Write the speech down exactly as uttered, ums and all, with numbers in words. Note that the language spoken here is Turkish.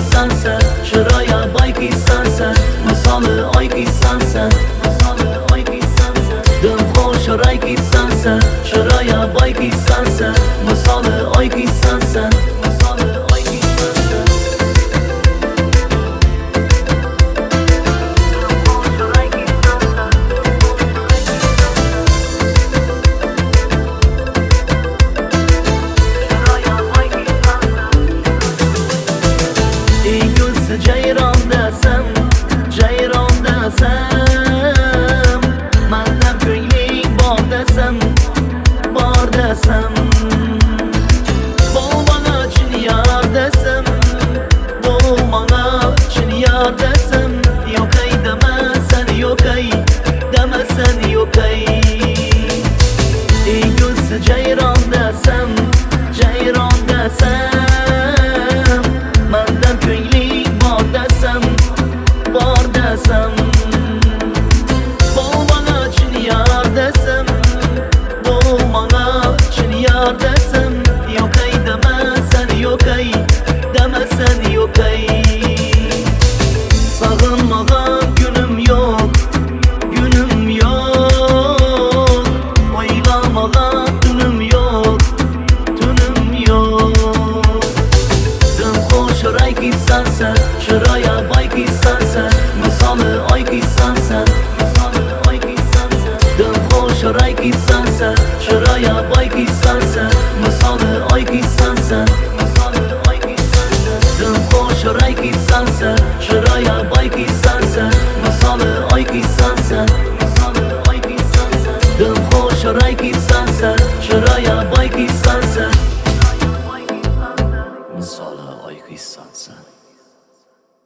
sensen, şuraya bayki sensen, misalı ayki sensen, misalı ayki sensen. Dım hoş rayki sensen, şuraya bayki sensen, misalı ayki sensen, misalı ayki sensen. Ceyran desem, ceyran desem, menden köylik bar desem, bar desem. Bol bana çin yar desem, bol bana çin yar desem. Yok ey demesen, yok ey demesen, yok ey. Ey gülse ceyran desem, ceyran desem, menden köylik desem, var desem. Bol bana çin yar desem, bol bana çin yar desem. Yok ey demesen, yok ey demesen, yok ey. Sağınmağa günüm yok, günüm yok. Oylamağa tünüm yok, tünüm yok. Dım hoş rayki sensen, şuraya bayki sensen.